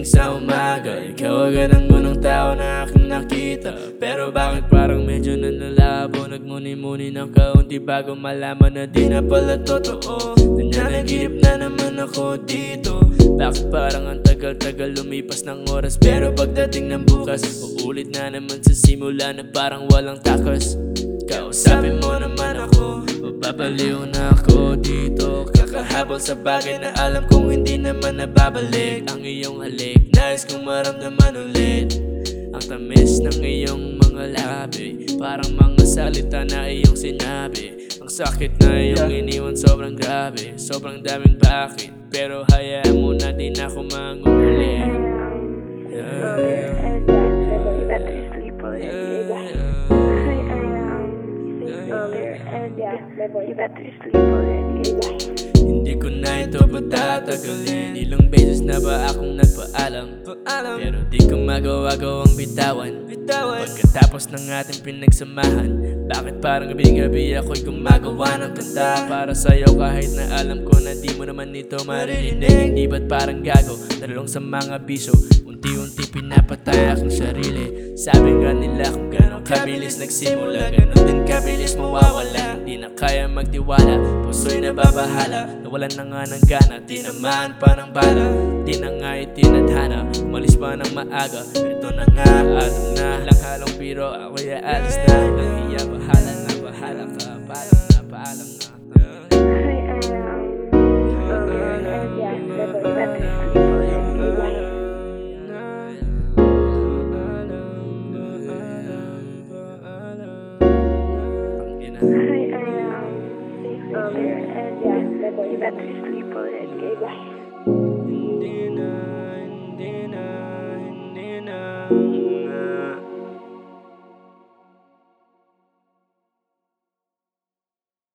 sa umaga. Ikaw agad ang unang tao na aking nakita. Pero bakit parang medyo nanlalabo? Nagmuni-muni ng kaunti bago malaman na di na pala totoo. Nananaginip na naman ako dito. Bakit parang ang tagal-tagal lumipas ng oras? Pero pagdating ng bukas, uulit na naman sa simula na parang walang takas. Kausapin mo naman ako, mababaliw na ako dito. Kakahabol sa bagay na alam kong hindi naman nababalik. Ang iyong halik, nais kong maramdaman ulit. Ang tamis ng iyong mga labi, parang mga salita na iyong sinabi. Ang sakit na iyong iniwan sobrang grabe, sobrang daming bakit. Pero hayaan mo na din ako mangumuli. Hindi ko na ito patatagalin. Ilang beses na ba akong nagpaalam? Pero di ko magawa-gawang bitawan. Pagkatapos ng ating pinagsamahan, bakit parang gabi-gabi ako'y gumagawa ng kanta para sa'yo kahit na alam ko na di mo naman ito maririnig. Di ba't parang gago, nalulong sa mga biso, unti-unti pinapatay akong sarili. Sabi nga nila kung gano'ng kabilis nagsimula, gano'n din kabilis mawawala. Di na kaya magtiwala, puso'y nababahala. Nawalan na nga ng gana, tinamaan pa ng bala. Di na nga itinadhana, umalis pa ng maaga. Ito na nga, alam na, lang halong biro, ako'y aalis na. Nahiya, bahala na, bahala ka, paalam na, paalam na. You better sleep already, guys.